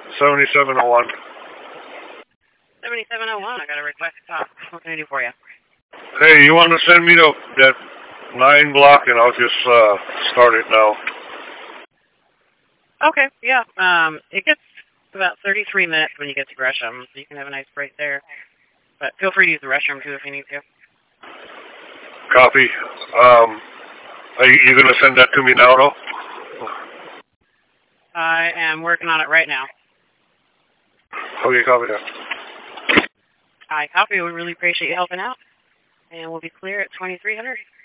7701. 7701, I got a request to talk. What can I do for you? Hey, you want to send me that 9 block and I'll just start it now. Okay, yeah. It gets about 33 minutes when you get to Gresham, so you can have a nice break there. But feel free to use the restroom, too, if you need to. Copy. Are you going to send that to me now, though? I am working on it right now. Okay, copy that. I copy. We really appreciate you helping out. And we'll be clear at 2300.